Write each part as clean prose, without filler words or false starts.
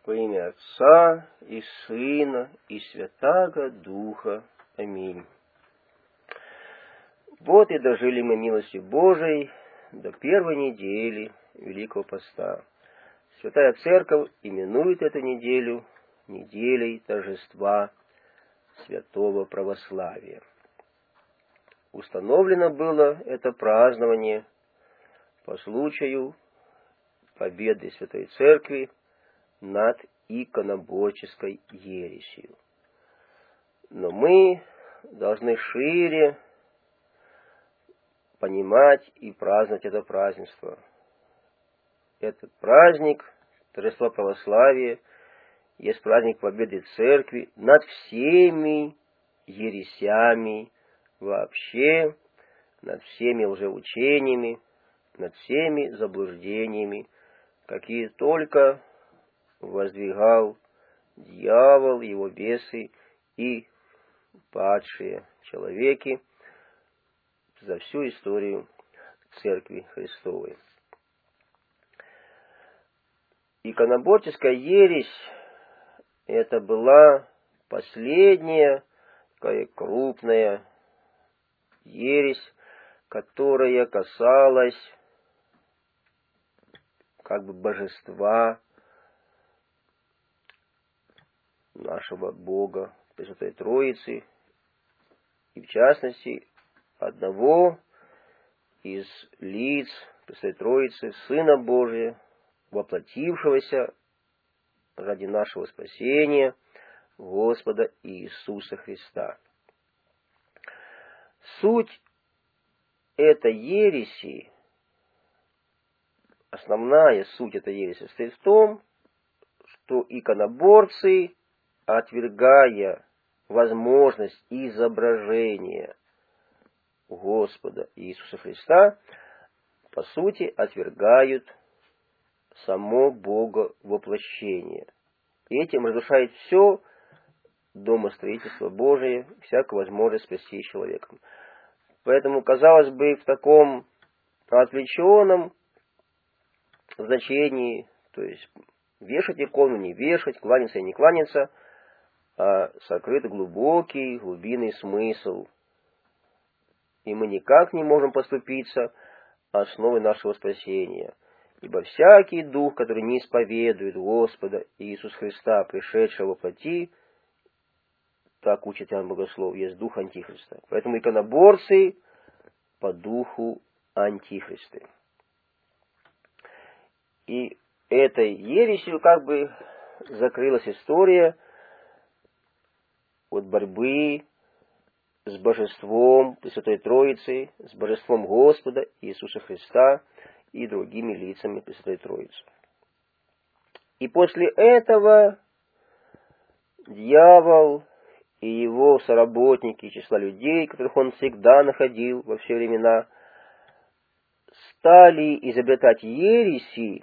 Во имя Отца и Сына и Святаго Духа. Аминь. Вот и дожили мы милости Божией до первой недели Великого Поста. Святая Церковь именует эту неделю неделей торжества святого православия. Установлено было это празднование по случаю победы Святой Церкви над иконоборческой ересью. Но мы должны шире понимать и праздновать это празднество. Этот праздник торжества православия есть праздник победы Церкви над всеми ересями вообще, над всеми лжеучениями, над всеми заблуждениями, какие только воздвигал дьявол, его бесы и падшие человеки за всю историю Церкви Христовой. Иконоборческая ересь — это была последняя такая крупная ересь, которая касалась божества нашего Бога, Пресвятой Троицы, и в частности одного из лиц Пресвятой Троицы, Сына Божия, воплотившегося ради нашего спасения, Господа Иисуса Христа. Суть этой ереси, основная суть этой ереси состоит в том, что иконоборцы, отвергая возможность изображения Господа Иисуса Христа, по сути, отвергают само Бога воплощение. И этим разрушает все домостроительство Божие, всякую возможность спасти человека. Поэтому, казалось бы, в таком отвлеченном значении, то есть вешать икону, не вешать, кланяться и не кланяться, а сокрыт глубокий, глубинный смысл. И мы никак не можем поступиться основой нашего спасения. Ибо всякий дух, который не исповедует Господа Иисуса Христа, пришедшего во плоти, так учит Иоанн Богослов, есть дух Антихриста. Поэтому иконоборцы по духу Антихристы. И этой ересью закрылась история от борьбы с божеством Пресвятой Троицы, с божеством Господа Иисуса Христа и другими лицами Пресвятой Троицы. И после этого дьявол и его соработники, числа людей, которых он всегда находил во все времена, стали изобретать ереси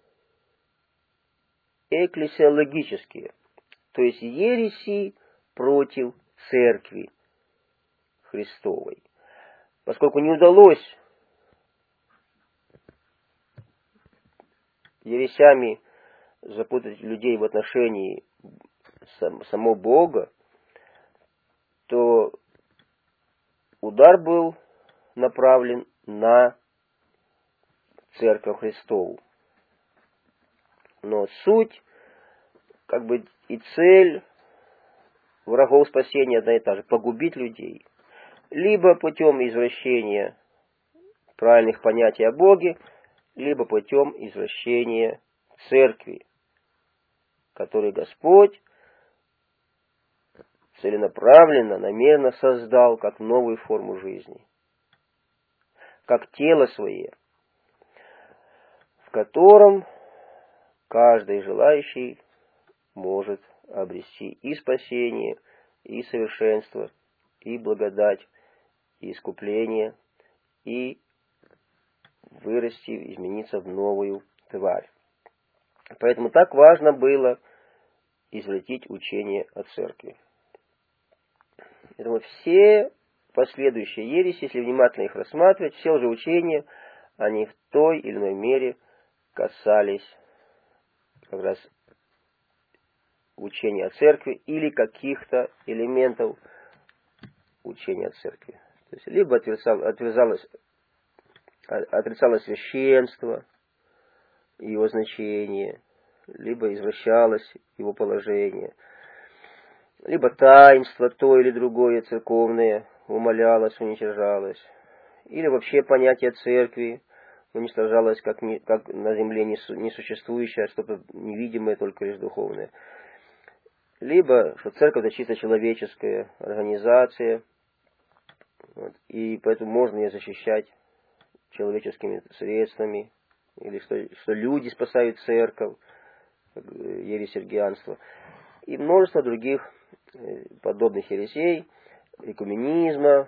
экклесиологические, то есть ереси против Церкви Христовой. Поскольку не удалось ересями запутать людей в отношении самого Бога, то удар был направлен на Церковь Христову. Но суть, и цель врагов спасения одна и та же — погубить людей. Либо путем извращения правильных понятий о Боге, либо путем извращения Церкви, которую Господь целенаправленно, намеренно создал как новую форму жизни, как тело свое, в котором каждый желающий может обрести и спасение, и совершенство, и благодать, и искупление, и вырасти, измениться в новую тварь. Поэтому так важно было извратить учение о Церкви. Поэтому все последующие ереси, если внимательно их рассматривать, все лжеучения, они в той или иной мере касались как раз учения о церкви или каких-то элементов учения о церкви. То есть либо отрицалось священство, его значение, либо извращалось его положение, либо таинство то или другое церковное умалялось, уничтожалось, или вообще понятие церкви уничтожалось как на земле несуществующее, а что-то невидимое, только лишь духовное. Либо, что церковь это чисто человеческая организация, вот, и поэтому можно ее защищать человеческими средствами, или что люди спасают церковь, ересергианство, и множество других подобных ересей, экуменизма,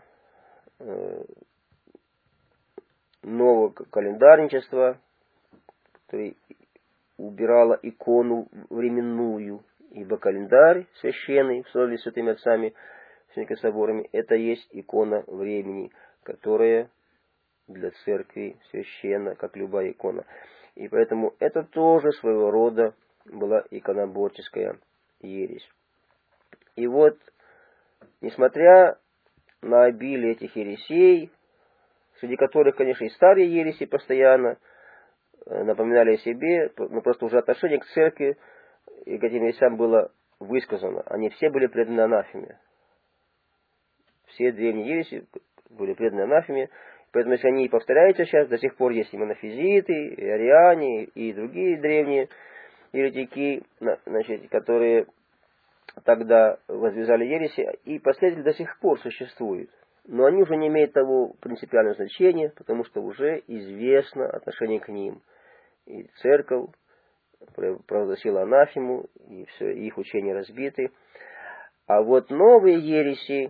нового календарничества, который убирало икону временную, ибо календарь священный, установленный святыми отцами, священными соборами, это есть икона времени, которая для церкви священна, как любая икона. И поэтому это тоже своего рода была иконоборческая ересь. И вот, несмотря на обилие этих ересей, среди которых, конечно, и старые ереси постоянно напоминали о себе, но просто уже отношение к церкви и к этим ересям было высказано. Они все были преданы анафеме. Все древние ереси были преданы анафеме. Поэтому, если они и повторяются сейчас, до сих пор есть и монофизиты, и ариане, и другие древние еретики, значит, которые тогда возвязали ереси, и последователи до сих пор существуют. Но они уже не имеют того принципиального значения, потому что уже известно отношение к ним. И церковь провозгласила анафему, и все, и их учения разбиты. А вот новые ереси,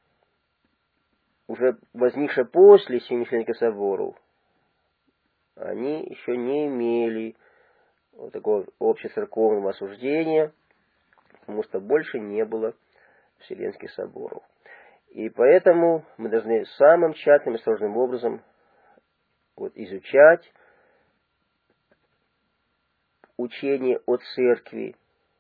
уже возникшие после Семи-Вселенских соборов, они еще не имели вот такого общецерковного осуждения, потому что больше не было Вселенских соборов. И поэтому мы должны самым тщательным и сложным образом изучать учение о церкви,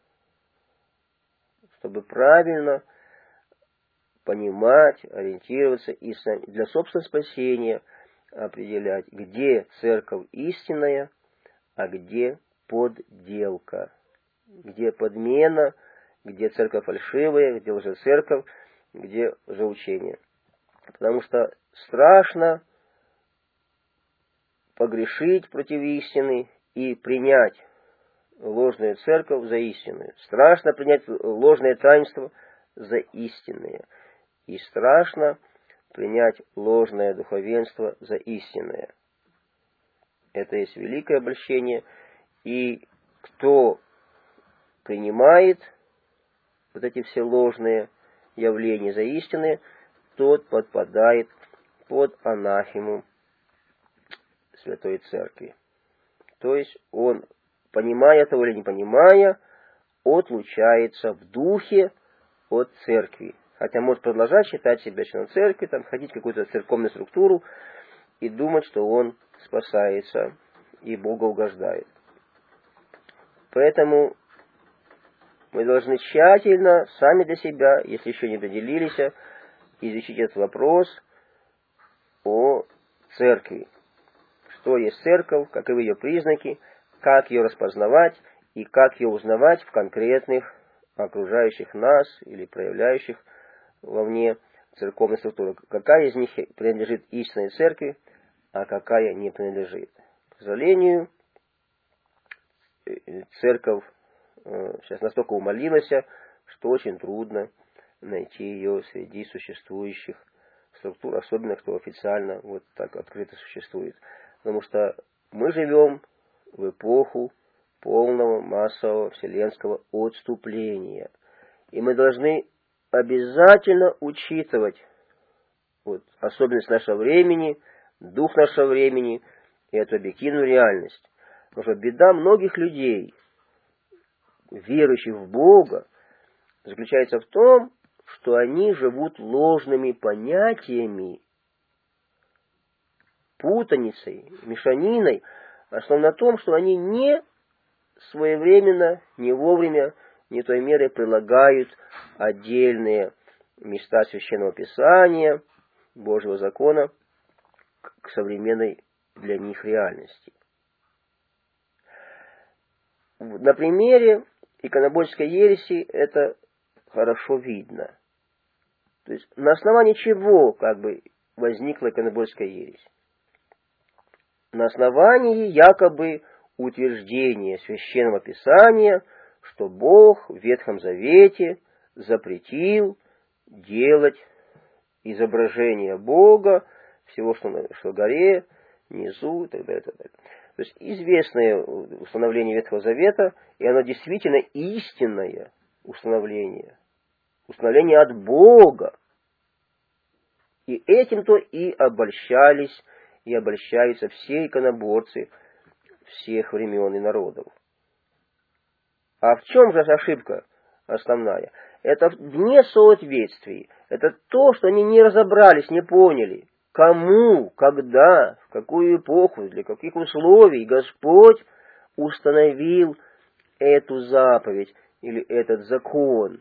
чтобы правильно понимать, ориентироваться и для собственного спасения определять, где церковь истинная, а где подделка, где подмена, где церковь фальшивая, где лжецерковь, где лжеучение. Потому что страшно погрешить против истины и принять ложную церковь за истинную. Страшно принять ложное таинство за истинное. И страшно принять ложное духовенство за истинное. Это есть великое обольщение. И кто принимает вот эти все ложные явления за истинные, тот подпадает под анафему Святой Церкви. То есть он, понимая этого или не понимая, отлучается в духе от церкви. Хотя может продолжать считать себя членом церкви, там, ходить в какую-то церковную структуру и думать, что он спасается и Бога угождает. Поэтому мы должны тщательно, сами для себя, если еще не определились, изучить этот вопрос о церкви. Что есть церковь, каковы ее признаки, как ее распознавать и как ее узнавать в конкретных окружающих нас или проявляющих вовне церковной структуры. Какая из них принадлежит истинной церкви, а какая не принадлежит. К сожалению, церковь сейчас настолько умолилась, что очень трудно найти ее среди существующих структур, особенно кто официально вот так открыто существует. Потому что мы живем в эпоху полного массового вселенского отступления. И мы должны обязательно учитывать особенность нашего времени, дух нашего времени и эту объективную реальность. Потому что беда многих людей, верующих в Бога, заключается в том, что они живут ложными понятиями, путаницей, мешаниной, основано на том, что они не своевременно, не вовремя не той мерой прилагают отдельные места Священного Писания, Божьего закона к современной для них реальности. На примере иконоборческой ереси это хорошо видно. То есть на основании чего возникла иконоборческая ересь? На основании якобы утверждения Священного Писания, что Бог в Ветхом Завете запретил делать изображение Бога, всего, что на горе, внизу и так далее, и так далее. То есть известное установление Ветхого Завета, и оно действительно истинное установление. Установление от Бога. И этим-то и обольщались, и обольщаются все иконоборцы всех времен и народов. А в чем же ошибка основная? Это в несоответствии. Это то, что они не разобрались, не поняли. Кому, когда, в какую эпоху, для каких условий Господь установил эту заповедь или этот закон.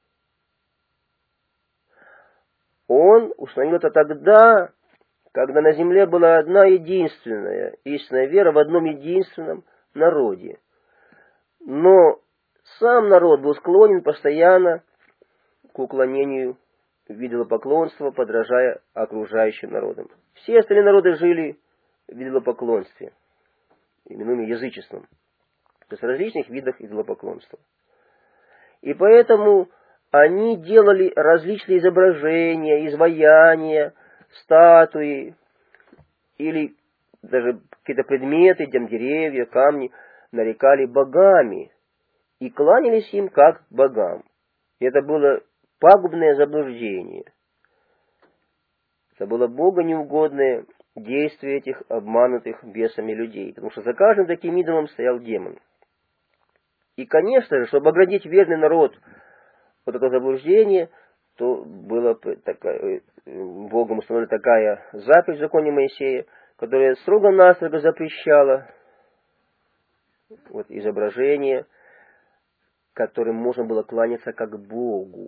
Он установил это тогда, когда на земле была одна единственная истинная вера в одном единственном народе. Но сам народ был склонен постоянно к уклонению в идолопоклонства, подражая окружающим народам. Все остальные народы жили в идолопоклонстве, именуемым язычеством, то есть в различных видах идолопоклонства. И поэтому они делали различные изображения, изваяния, статуи или даже какие-то предметы, деревья, камни, нарекали богами и кланялись им как богам. И это было пагубное заблуждение. Это было Богу неугодное действие этих обманутых бесами людей, потому что за каждым таким идолом стоял демон. И, конечно же, чтобы оградить верный народ от этого заблуждения, то была Богом установлена такая заповедь в законе Моисея, которая строго-настрого запрещала изображение, которым можно было кланяться как Богу.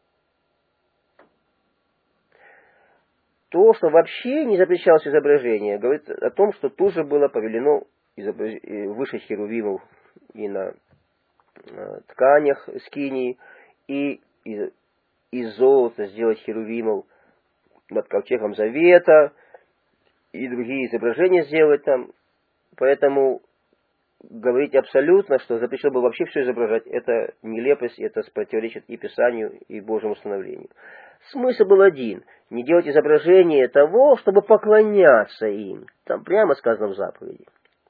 То, что вообще не запрещалось изображение, говорит о том, что тоже было повелено вышить херувимов и на тканях скинии, и из золота сделать херувимов над ковчегом Завета, и другие изображения сделать там. Поэтому говорить абсолютно, что запрещено было вообще все изображать, это нелепость, это противоречит и Писанию, и Божьему установлению. Смысл был один: не делать изображение того, чтобы поклоняться им. Там прямо сказано в заповеди.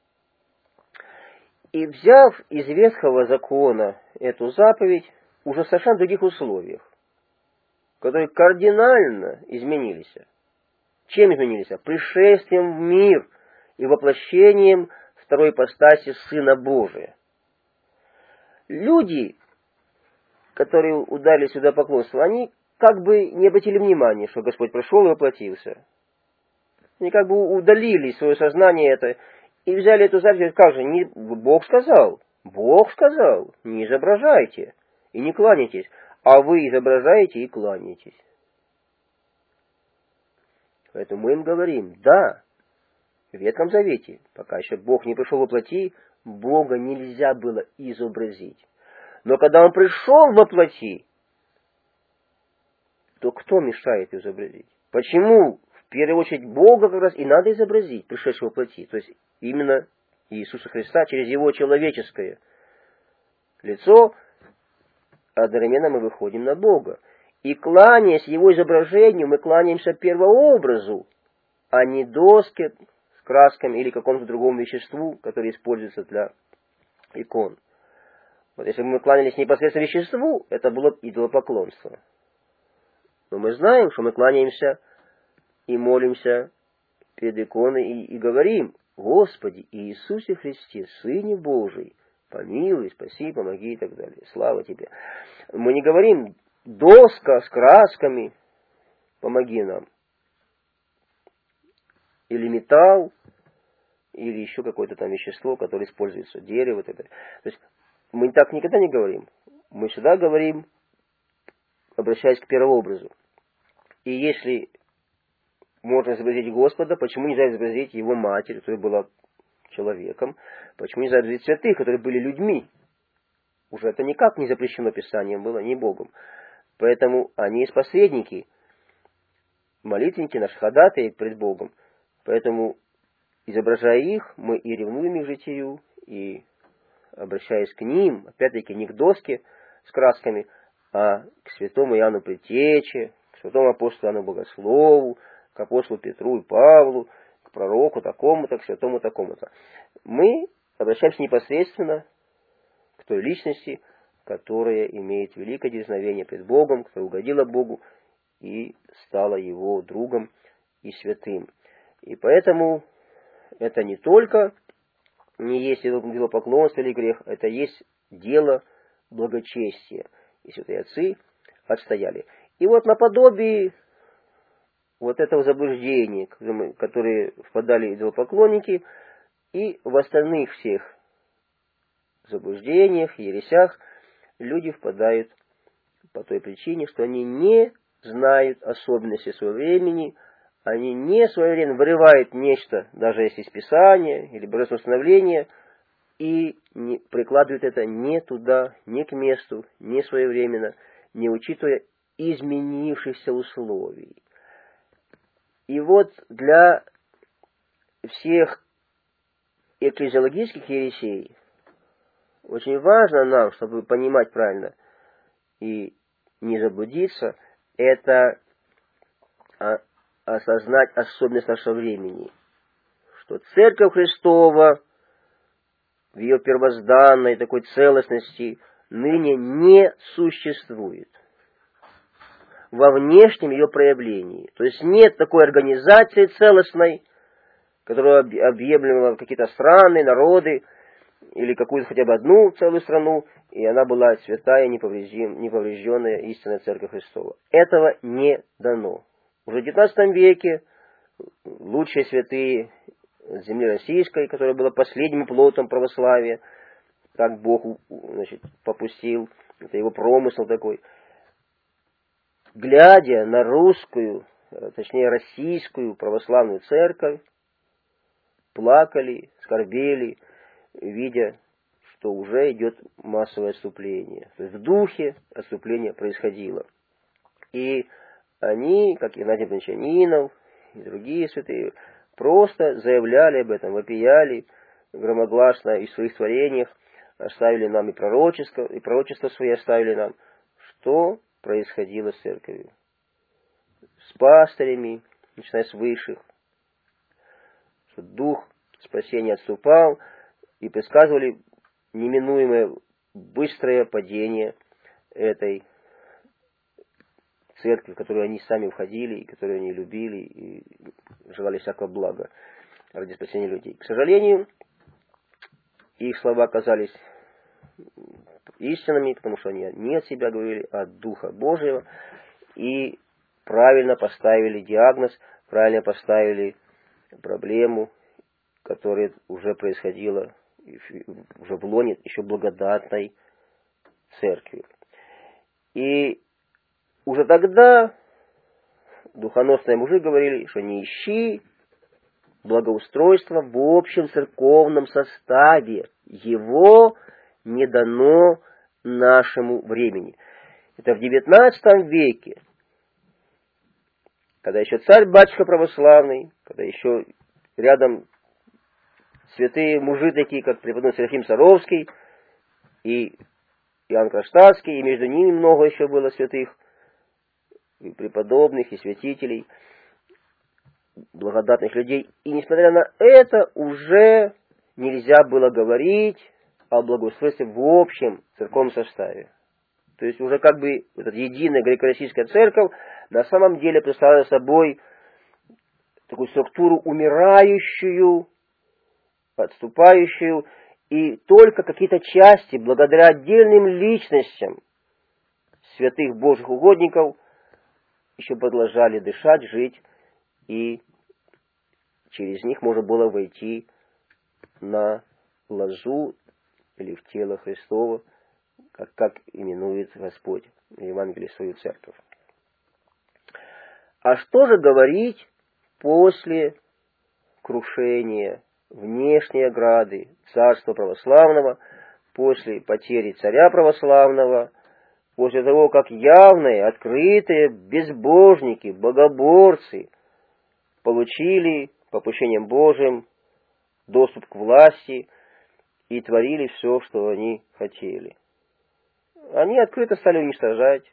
И взяв из Ветхого закона эту заповедь, уже в совершенно других условиях, которые кардинально изменились. Чем изменились? Пришествием в мир и воплощением второй ипостаси Сына Божия. Люди, которые ударились в идолопоклонство, они как бы не обратили внимания, что Господь пришел и воплотился. Они как бы удалили свое сознание это и взяли эту заповедь. Как же? Бог сказал, не изображайте и не кланяйтесь, а вы изображаете и кланяетесь. Поэтому мы им говорим, да, в Ветхом Завете, пока еще Бог не пришел во плоти, Бога нельзя было изобразить. Но когда Он пришел во плоти, то кто мешает изобразить? Почему в первую очередь Бога как раз и надо изобразить, пришедшего во плоти? То есть именно Иисуса Христа через Его человеческое лицо, одновременно мы выходим на Бога. И кланяясь Его изображению, мы кланяемся первообразу, а не доске с красками или какому-то другому веществу, которое используется для икон. Вот если бы мы кланялись непосредственно веществу, это было идолопоклонство. Но мы знаем, что мы кланяемся и молимся перед иконой и говорим: Господи Иисусе Христе, Сыне Божий, помилуй, спаси, помоги и так далее. Слава Тебе. Мы не говорим: доска с красками, помоги нам. Или металл, или еще какое-то там вещество, которое используется, дерево и так далее. То есть мы так никогда не говорим. мы всегда говорим, обращаясь к первообразу. И если можно изобразить Господа, почему нельзя изобразить Его Матерь, которая была человеком? Почему нельзя изобразить святых, которые были людьми? Уже это никак не запрещено Писанием было, ни Богом. Поэтому они есть посредники, молитвенники, наши ходатаи пред Богом. Поэтому, изображая их, мы и ревнуем их житию, и, обращаясь к ним, опять-таки, не к доске с красками, а к святому Иоанну Предтече, к святому апостолу Иоанну Богослову, к апостолу Петру и Павлу, к пророку такому-то, к святому такому-то. Мы обращаемся непосредственно к той личности, которая имеет великое дерзновение пред Богом, которая угодила Богу и стала Его другом и святым. И поэтому это не только не есть идолопоклонство или грех, это есть дело благочестия. И святые отцы отстояли. И вот наподобие вот этого заблуждения, в которые впадали идолопоклонники, и в остальных всех заблуждениях, ересях, люди впадают по той причине, что они не знают особенности своего времени, они не своевременно вырывают нечто, даже если из Писания или божественного установления, и не прикладывают это не туда, не к месту, не своевременно, не учитывая изменившихся условий. И вот для всех экклезиологических ересей очень важно нам, чтобы понимать правильно и не заблудиться, это осознать особенность нашего времени, что Церковь Христова в ее первозданной такой целостности ныне не существует во внешнем ее проявлении. То есть нет такой организации целостной, которая объемлила какие-то страны, народы, или какую-то хотя бы одну целую страну, и она была святая, неповрежденная истинная Церковь Христова. Этого не дано. Уже в XIX веке лучшие святые земли российской, которая была последним плотом православия, так Бог, попустил, это его промысел такой, глядя на русскую, точнее российскую православную церковь, плакали, скорбели, видя, что уже идет массовое отступление. То есть в духе отступление происходило. И они, как Игнатий Брянчанинов и другие святые, просто заявляли об этом, вопияли громогласно и в своих творениях, оставили нам и пророчество свои оставили нам, что происходило с церковью. С пастырями, начиная с высших, что дух спасения отступал, и предсказывали неминуемое быстрое падение этой церкви, в которую они сами входили, и которую они любили, и желали всякого блага ради спасения людей. К сожалению, их слова оказались истинными, потому что они не от себя говорили, а от Духа Божьего, и правильно поставили диагноз, правильно поставили проблему, которая уже происходила уже в лоне еще благодатной церкви. И уже тогда духоносные мужи говорили, что не ищи благоустройства в общем церковном составе. Его не дано нашему времени. Это в XIX веке, когда еще царь-батюшка православный, когда еще рядом святые мужи такие, как преподобный Серафим Саровский и Иоанн Кронштадтский, и между ними много еще было святых, и преподобных, и святителей, благодатных людей. И несмотря на это, уже нельзя было говорить о благоустройстве в общем церковном составе. То есть уже как бы эта единая греко-российская церковь на самом деле представляла собой такую структуру умирающую, отступающую, и только какие-то части, благодаря отдельным личностям святых Божьих угодников, еще продолжали дышать, жить, и через них можно было войти на лозу или в тело Христово, как именует Господь в Евангелии свою церковь. А что же говорить после крушения внешней ограды царства православного, после потери царя православного, после того, как явные, открытые безбожники, богоборцы получили попущением Божьим доступ к власти и творили все, что они хотели? Они открыто стали уничтожать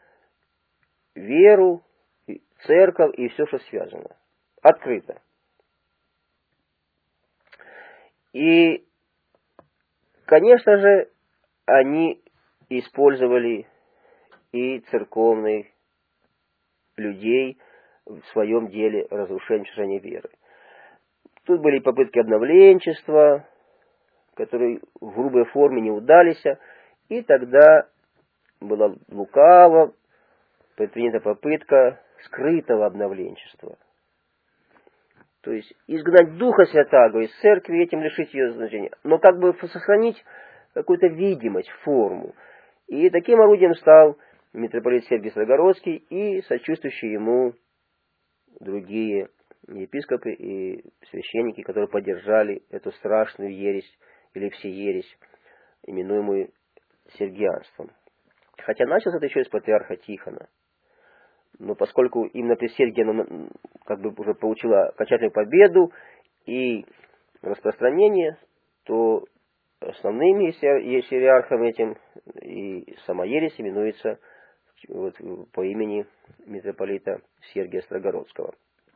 веру, церковь и все, что связано. Открыто. И, конечно же, они использовали и церковных людей в своем деле разрушения уничтожения веры. Тут были попытки обновленчества, которые в грубой форме не удались, и тогда была лукаво предпринята попытка скрытого обновленчества. То есть изгнать Духа Святаго из церкви и этим лишить ее значения, но как бы сохранить какую-то видимость, форму. И таким орудием стал митрополит Сергий Строгородский и сочувствующие ему другие епископы и священники, которые поддержали эту страшную ересь или всеересь, именуемую сергианством. Хотя началось это еще из патриарха Тихона. Но поскольку именно при Сергии она как бы уже получила окончательную победу и распространение, то основным иерархом этим и сама ересь именуется вот, по имени митрополита Сергия Строгородского.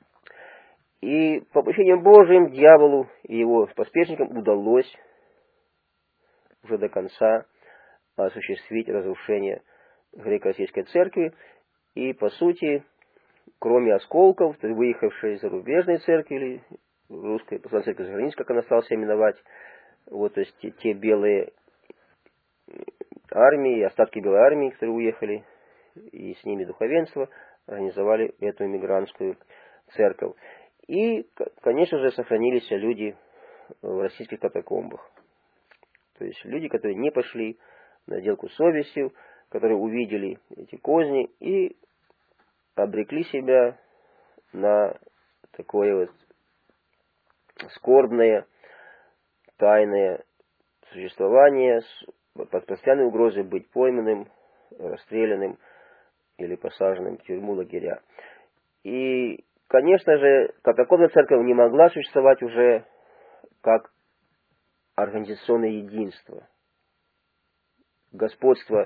И по попущением Божьим дьяволу и его поспешникам удалось уже до конца осуществить разрушение греко-российской церкви. И, по сути, кроме осколков, то есть выехавшей из зарубежной церкви, или русской православной церкви за границей, как она стала себя именовать, вот, то есть те белые армии, остатки белой армии, которые уехали, и с ними духовенство, организовали эту эмигрантскую церковь. И, конечно же, сохранились люди в российских катакомбах. То есть люди, которые не пошли на сделку с совестью, которые увидели эти козни и обрекли себя на такое вот скорбное, тайное существование под постоянной угрозой быть пойманным, расстрелянным или посаженным в тюрьму, лагеря. И, конечно же, катакомбная церковь не могла существовать уже как организационное единство, господство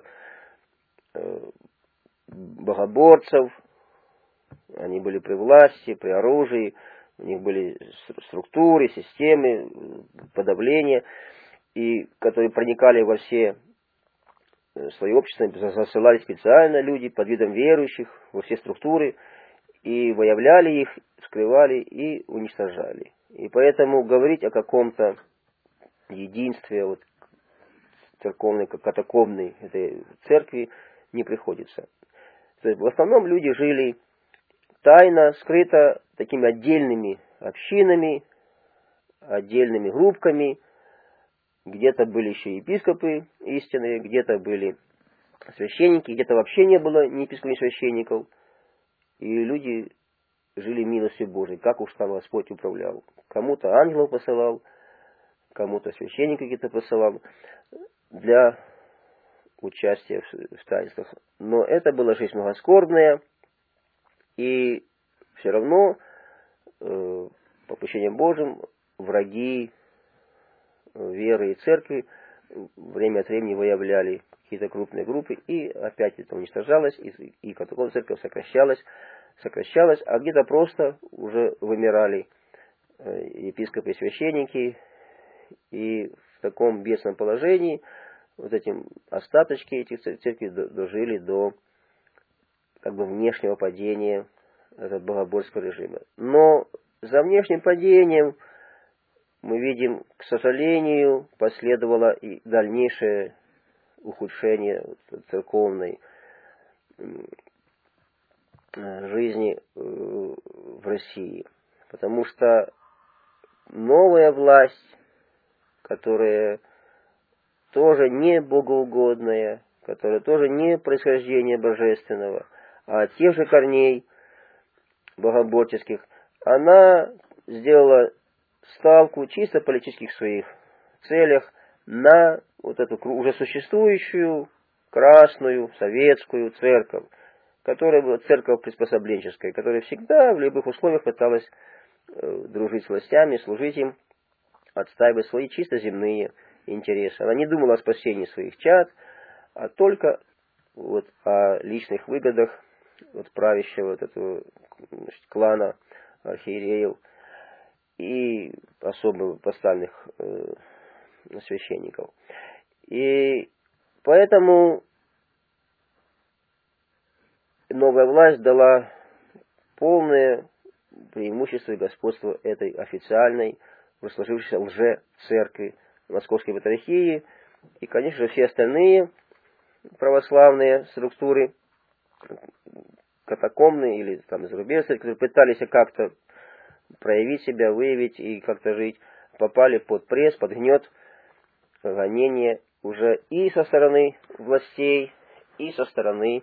богоборцев. Они были при власти, при оружии, у них были структуры, системы подавления, и которые проникали во все слои общества, засылали специально люди под видом верующих во все структуры, и выявляли их, скрывали и уничтожали. И поэтому говорить о каком-то единстве вот, церковной, катакомбной этой церкви не приходится. То есть в основном люди жили тайно, скрыто, такими отдельными общинами, отдельными группками. Где-то были еще епископы истинные, где-то были священники, где-то вообще не было ни епископов, ни священников. И люди жили милостью Божией, как уж там Господь управлял. Кому-то ангелов посылал, кому-то священника какие-то посылал для участия в таинствах. Но это была жизнь многоскорбная, и все равно, по попущением Божьим, враги веры и церкви время от времени выявляли какие-то крупные группы, и опять это уничтожалось, и катакомбная церковь сокращалась, а где-то просто уже вымирали епископы и священники, и в таком бедственном положении вот этим остаточки этих церквей дожили до как бы внешнего падения этого богоборского режима. Но за внешним падением, мы видим, к сожалению, последовало и дальнейшее ухудшение церковной жизни в России. Потому что новая власть, которая тоже не богоугодная, которая тоже не происхождения божественного, а от тех же корней богоборческих, она сделала ставку чисто в политических своих целях на вот эту уже существующую красную советскую церковь, которая была церковь приспособленческая, которая всегда в любых условиях пыталась дружить с властями, служить им, отстаивать свои чисто земные интересы. Она не думала о спасении своих чад, а только вот о личных выгодах вот правящего вот этого, значит, клана архиереев и особо поставленных священников. И поэтому новая власть дала полное преимущество и господство этой официальной, сложившейся лже-церкви Московской Патриархии. И, конечно же, все остальные православные структуры, катакомные или там зарубежные, которые пытались как-то проявить себя, выявить и как-то жить, попали под пресс, под гнет, гонения уже и со стороны властей, и со стороны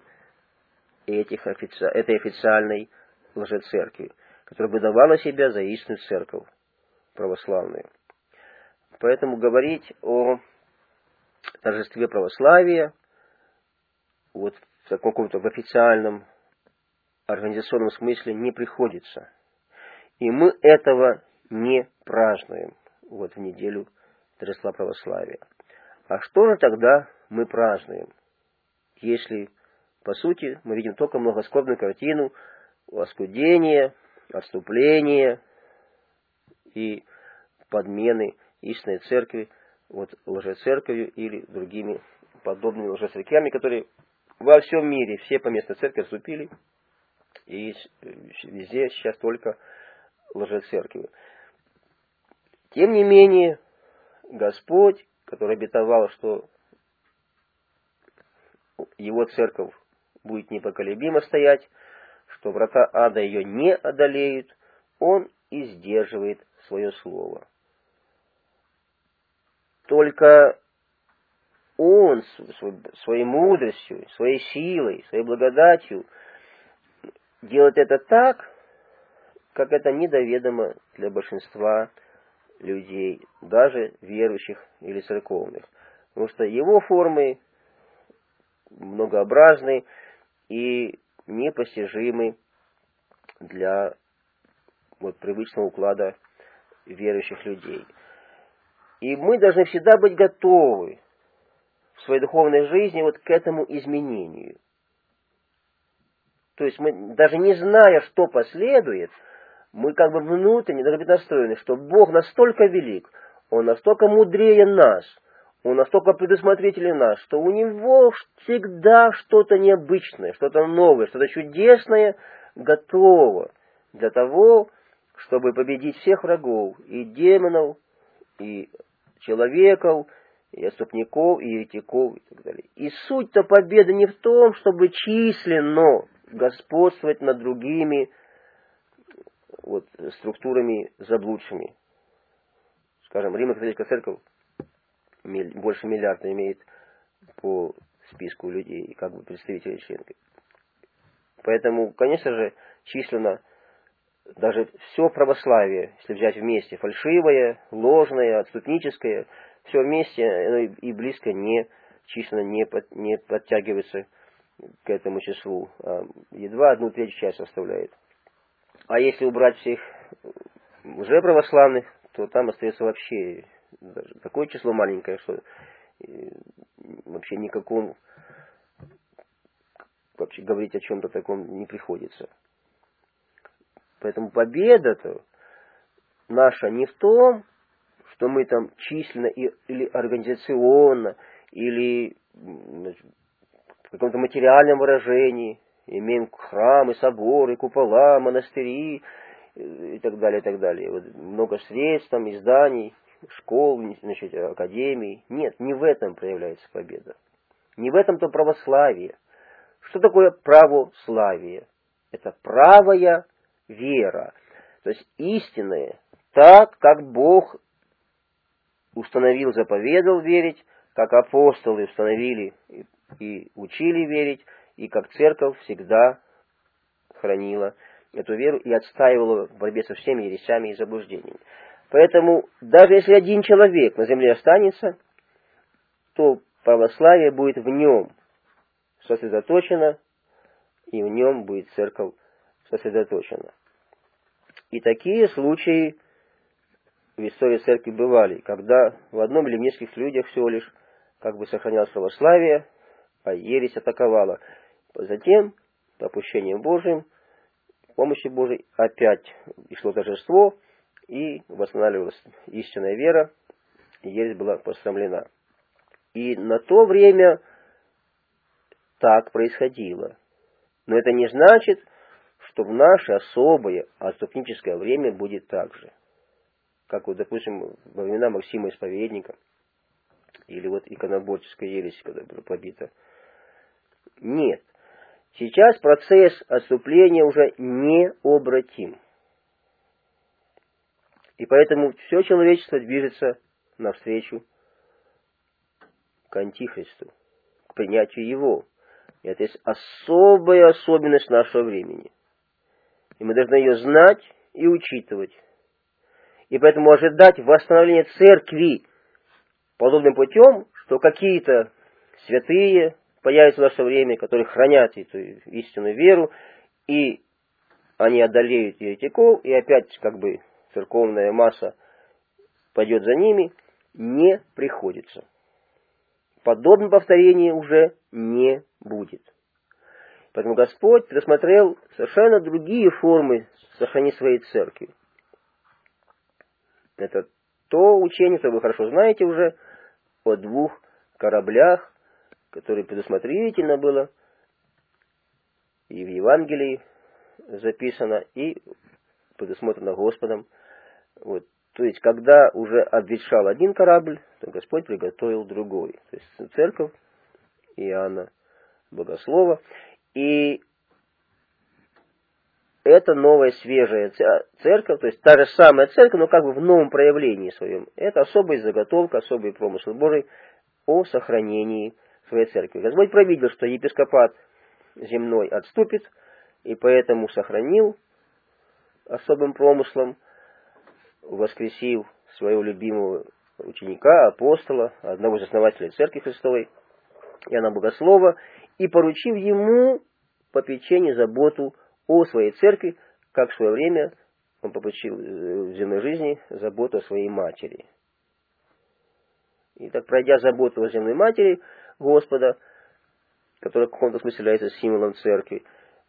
этой официальной лжецеркви, которая выдавала себя за истинную церковь православную. Поэтому говорить о торжестве православия вот в каком-то в официальном организационном смысле не приходится. И мы этого не празднуем вот в неделю торжества православия. А что же тогда мы празднуем, если, по сути, мы видим только многоскорбную картину оскудения, отступления и подмены истинной церкви вот лжецерковью или другими подобными лжецерквями, которые во всем мире, все поместные церкви отступили, и везде сейчас только лжецеркви. Тем не менее, Господь, который обетовал, что его церковь будет непоколебимо стоять, что врата ада ее не одолеют, он и сдерживает свое слово. Только он своей мудростью, своей силой, своей благодатью делает это так, как это недоведомо для большинства людей, даже верующих или церковных. Потому что его формы многообразны и непостижимы для вот привычного уклада верующих людей. И мы должны всегда быть готовы в своей духовной жизни вот к этому изменению. То есть мы, даже не зная, что последует, мы как бы внутренне должны быть настроены, что Бог настолько велик, Он настолько мудрее нас, Он настолько предусмотрителен нас, что у Него всегда что-то необычное, что-то новое, что-то чудесное готово для того, чтобы победить всех врагов, и демонов, и человеков, и отступников, и еретиков, и так далее. И суть-то победы не в том, чтобы численно господствовать над другими вот, структурами заблудшими. Скажем, Римо-католическая церковь больше миллиарда имеет по списку людей, как бы представителей членов. Поэтому, конечно же, численно даже все православие, если взять вместе, фальшивое, ложное, отступническое, все вместе и близко не численно не подтягивается к этому числу. Едва 1/3 часть составляет. А если убрать всех уже православных, то там остается вообще даже такое число маленькое, что вообще никакому вообще говорить о чем-то таком не приходится. Поэтому победа-то наша не в том, что мы там численно или организационно, или в каком-то материальном выражении имеем храмы, соборы, купола, монастыри и так далее, и так далее. Вот много средств, там, изданий, школ, значит, академий. Нет, не в этом проявляется победа. Не в этом-то православие. Что такое православие? Это правая вера. То есть истинная, так, как Бог установил, заповедал верить, как апостолы установили и учили верить, и как церковь всегда хранила эту веру и отстаивала в борьбе со всеми ересями и заблуждениями. Поэтому даже если один человек на земле останется, то православие будет в нем сосредоточено, и в нем будет церковь сосредоточена. И такие случаи в истории церкви бывали, когда в одном или в нескольких людях всего лишь как бы сохранялось православие, а ересь атаковала. Затем, по попущением Божьим, помощи Божией, опять шло торжество, и восстанавливалась истинная вера, и ересь была посрамлена. И на то время так происходило. Но это не значит, что в наше особое отступническое время будет так же. Как вот, допустим, во времена Максима Исповедника, или вот иконоборческая ересь, когда была побита. Нет. Сейчас процесс отступления уже необратим. И поэтому все человечество движется навстречу к Антихристу, к принятию его. И это есть особая особенность нашего времени. И мы должны ее знать и учитывать. И поэтому ожидать восстановления церкви подобным путем, что какие-то святые появятся в наше время, которые хранят эту истинную веру, и они одолеют еретиков, и опять как бы церковная масса пойдет за ними, не приходится. Подобного повторения уже не будет. Поэтому Господь предусмотрел совершенно другие формы сохранения своей церкви. Это то учение, что вы хорошо знаете уже, о двух кораблях, которые предусмотрительно было и в Евангелии записано, и предусмотрено Господом. Вот. То есть, когда уже обветшал один корабль, то Господь приготовил другой. То есть, церковь Иоанна Богослова. И это новая свежая церковь, то есть та же самая церковь, но как бы в новом проявлении своем. Это особая заготовка, особый промысел Божий о сохранении своей церкви. Господь провидел, что епископат земной отступит, и поэтому сохранил особым промыслом, воскресив своего любимого ученика, апостола, одного из основателей Церкви Христовой, Иоанна Богослова, и поручив ему попечение, заботу о своей церкви, как в свое время он попочил в земной жизни заботу о своей матери. И так, пройдя заботу о земной матери Господа, которая в каком-то смысле является символом церкви,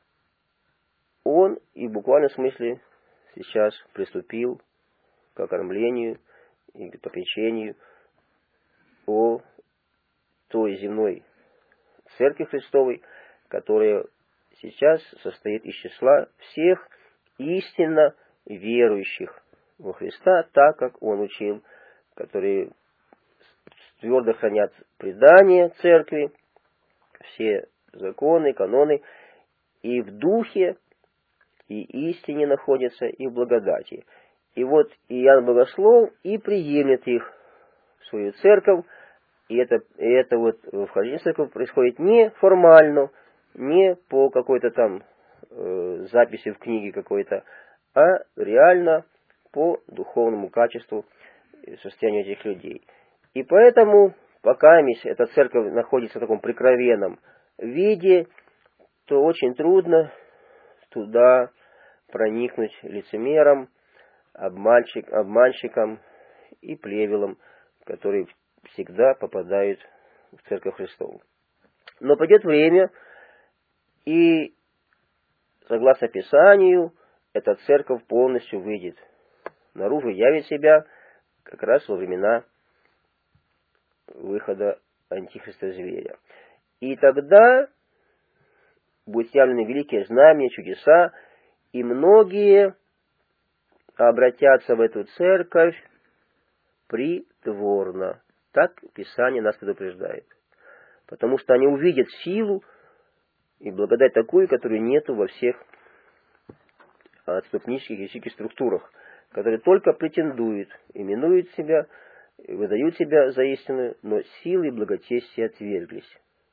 он и в буквальном смысле сейчас приступил к окормлению и к попечению о той земной Церкви Христовой, которая сейчас состоит из числа всех истинно верующих во Христа, так как Он учил, которые твердо хранят предания Церкви, все законы, каноны, и в духе, и истине находятся, и в благодати. И вот Иоанн Богослов и приемлет их в свою церковь, и это вот вхождение в церковь происходит не формально, не по какой-то там записи в книге какой-то, а реально по духовному качеству и состоянию этих людей. И поэтому, пока эта церковь находится в таком прикровенном виде, то очень трудно туда проникнуть лицемером, обманщикам и плевелам, которые всегда попадают в Церковь Христову. Но придет время, и, согласно Писанию, эта церковь полностью выйдет наружу, явит себя как раз во времена выхода Антихриста зверя. И тогда будут явлены великие знамения, чудеса, и многие обратятся в эту церковь притворно. Так Писание нас предупреждает. Потому что они увидят силу и благодать такую, которую нету во всех отступнических и всяких структурах, которые только претендуют, именуют себя выдают себя за истину, но силы благочестия отверглись.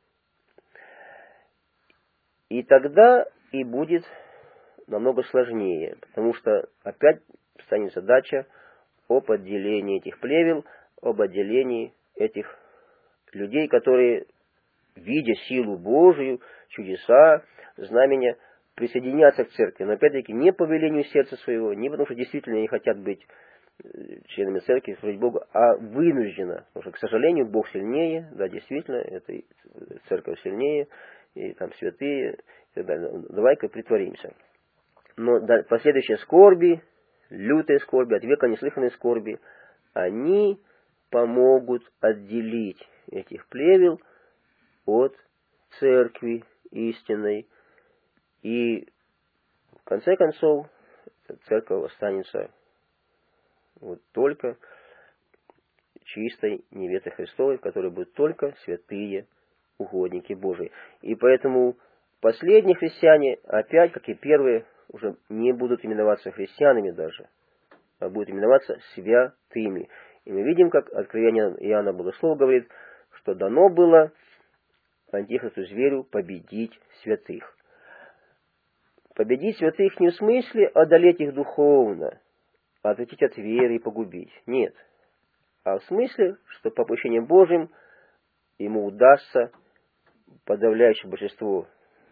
И тогда и будет намного сложнее, потому что опять станет задача об отделении этих плевел, об отделении этих людей, которые, видя силу Божию, чудеса, знамения, присоединятся к церкви. Но опять-таки не по велению сердца своего, не потому что действительно не хотят быть членами церкви, служить Богу, а вынужденно. Потому что, к сожалению, Бог сильнее, да, действительно, это церковь сильнее, и там святые, и так далее. Давай-ка притворимся. Но последующие скорби, лютые скорби, от века неслыханные скорби, они помогут отделить этих плевел от церкви истинной. И в конце концов церковь останется вот только чистой невестой Христовой, в которой будут только святые угодники Божии. И поэтому последние христиане, опять, как и первые, уже не будут именоваться христианами даже, а будут именоваться святыми. И мы видим, как Откровение Иоанна Богослова говорит, что дано было антихристу зверю победить святых. Победить святых не в смысле одолеть их духовно, отвратить от веры и погубить. Нет. А в смысле, что по попущением Божьим ему удастся подавляющее большинство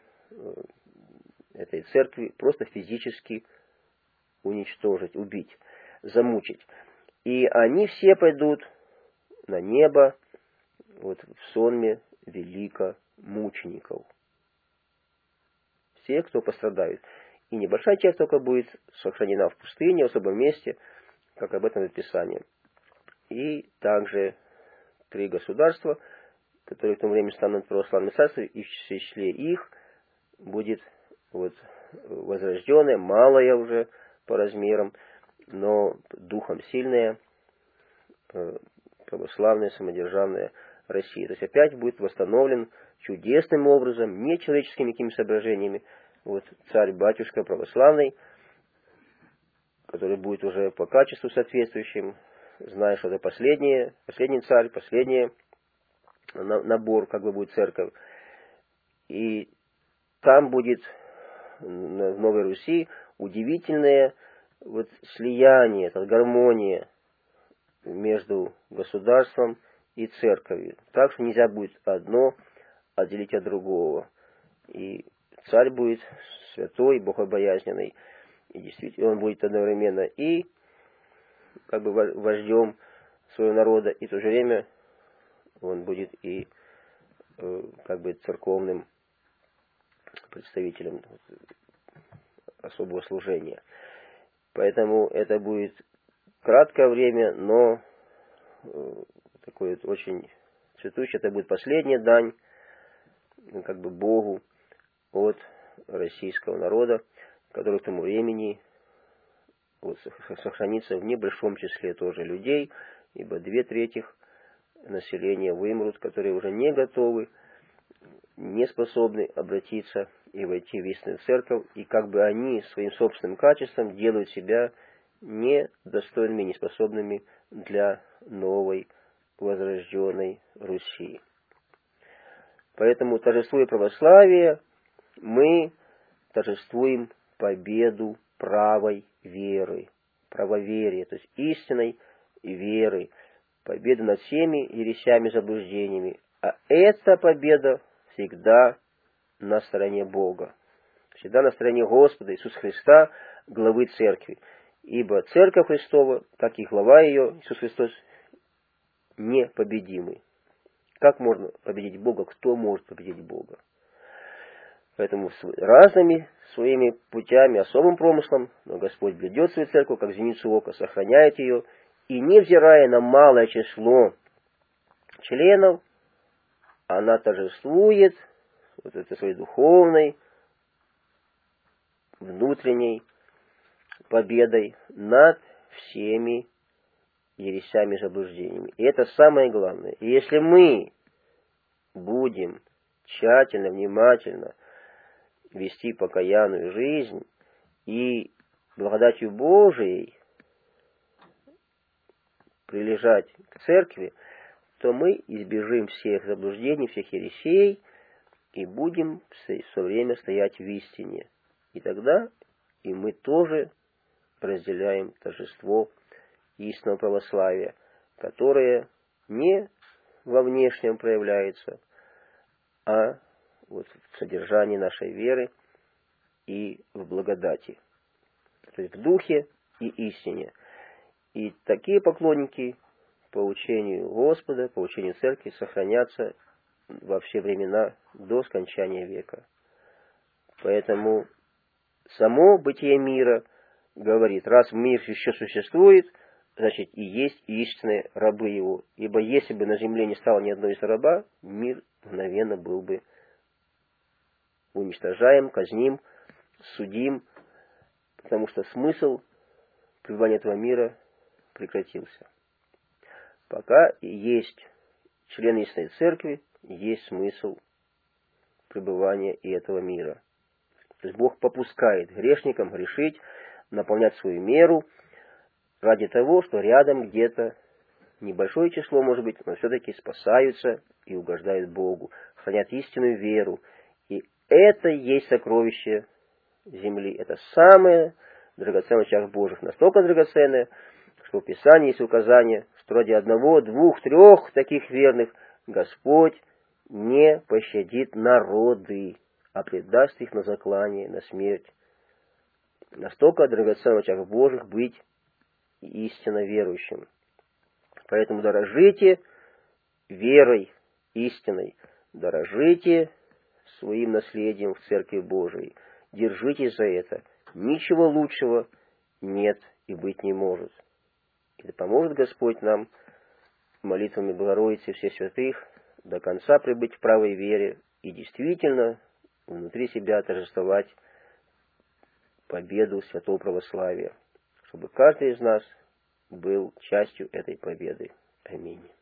этой церкви просто физически уничтожить, убить, замучить. И они все пойдут на небо вот в сонме великомучеников. Все, кто пострадают. И небольшая часть только будет сохранена в пустыне, в особом месте, как об этом в Писании. И также 3 государства, которые в то время станут православными царствами, и в числе их будет вот возрожденная, малая уже по размерам, но духом сильная, православная, самодержавная Россия. То есть опять будет восстановлен чудесным образом, не человеческими какими соображениями, вот царь-батюшка православный, который будет уже по качеству соответствующим, зная, что это последний царь, последний набор, как бы будет церковь. И там будет в Новой Руси удивительное вот слияние, гармония между государством и церковью. Так что нельзя будет одно отделить от другого. И царь будет святой, богобоязненный, и действительно он будет одновременно и как бы вождем своего народа, и в то же время он будет и как бы церковным представителем особого служения. Поэтому это будет краткое время, но такое очень цветущее. Это будет последняя дань как бы Богу от российского народа, который к тому времени вот сохранится в небольшом числе тоже людей, ибо 2/3 населения вымрут, которые уже не готовы, не способны обратиться и войти в истинную церковь, и как бы они своим собственным качеством делают себя недостойными, неспособными для новой возрожденной Руси. Поэтому, торжествуя православие, мы торжествуем победу правой веры, правоверия, то есть истинной веры, победу над всеми ересями, заблуждениями. А эта победа всегда на стороне Бога, всегда на стороне Господа Иисуса Христа, главы Церкви. Ибо Церковь Христова, как и глава ее, Иисус Христос, непобедимый. Как можно победить Бога? Кто может победить Бога? Поэтому разными своими путями, особым промыслом, но Господь блюдет свою церковь, как зеницу ока, сохраняет ее, и невзирая на малое число членов, она торжествует вот этой своей духовной, внутренней победой над всеми ересями, заблуждениями. И это самое главное. И если мы будем тщательно, внимательно вести покаянную жизнь и благодатью Божией прилежать к церкви, то мы избежим всех заблуждений, всех ересей и будем все время стоять в истине. И тогда и мы тоже разделяем торжество истинного православия, которое не во внешнем проявляется, а вот в содержании нашей веры и в благодати, то есть в духе и истине. И такие поклонники по учению Господа, по учению Церкви сохранятся во все времена до скончания века. Поэтому само бытие мира говорит, раз мир еще существует, значит и есть истинные рабы его. Ибо если бы на земле не стало ни одного из раба, мир мгновенно был бы уничтожаем, казним, судим, потому что смысл пребывания этого мира прекратился. Пока есть члены истинной церкви, есть смысл пребывания и этого мира. То есть Бог попускает грешникам грешить, наполнять свою меру, ради того, что рядом где-то небольшое число, может быть, но все-таки спасаются и угождают Богу, хранят истинную веру. И это есть сокровище земли. Это самое драгоценное в очах Божьих. Настолько драгоценное, что в Писании есть указание, что ради одного, двух, трех таких верных Господь не пощадит народы, а предаст их на заклание, на смерть. Настолько драгоценно в очах Божьих быть истинно верующим. Поэтому дорожите верой истинной, дорожите своим наследием в Церкви Божией, держитесь за это. Ничего лучшего нет и быть не может. И да поможет Господь нам молитвами Богородицы и всех святых до конца пребыть в правой вере и действительно внутри себя торжествовать победу святого православия, чтобы каждый из нас был частью этой победы. Аминь.